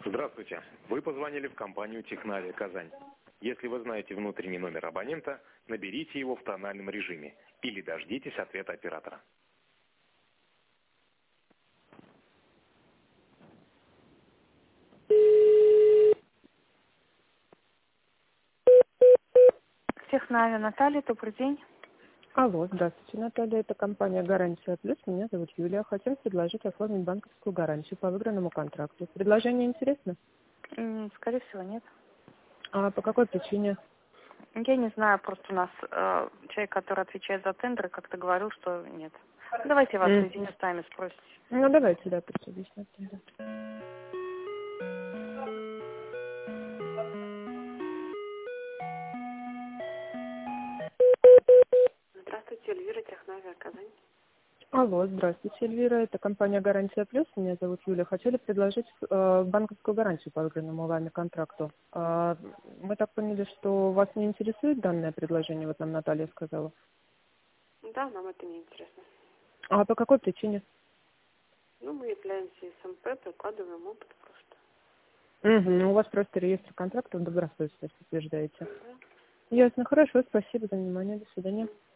Здравствуйте. Вы позвонили в компанию «Технавия Казань». Если вы знаете внутренний номер абонента, наберите его в тональном режиме или дождитесь ответа оператора. Технавия, Наталья, добрый день. Алло, здравствуйте, Наталья. Это компания «Гарантия Плюс». Меня зовут Юлия. Хотим предложить оформить банковскую гарантию по выигранному контракту. Предложение интересно? Скорее всего, нет. А по какой причине? Я не знаю, просто у нас человек, который отвечает за тендеры, как-то говорил, что нет. Давайте я вас соединю с нами, спросите. Ну, давайте, да, пусть объяснят. Да. Здравствуйте, Эльвира, Технавия, Казань. Алло, здравствуйте, Эльвира. Это компания «Гарантия Плюс». Меня зовут Юлия. Хотели предложить банковскую гарантию по выигранному вами контракту. Мы так поняли, что вас не интересует данное предложение, вот нам Наталья сказала. Да, нам это не интересно. А по какой причине? Ну, мы являемся СМП, прикладываем опыт просто. У вас просто реестр контрактов добросовестности утверждаете. Да. Ясно, хорошо, спасибо за внимание, до свидания.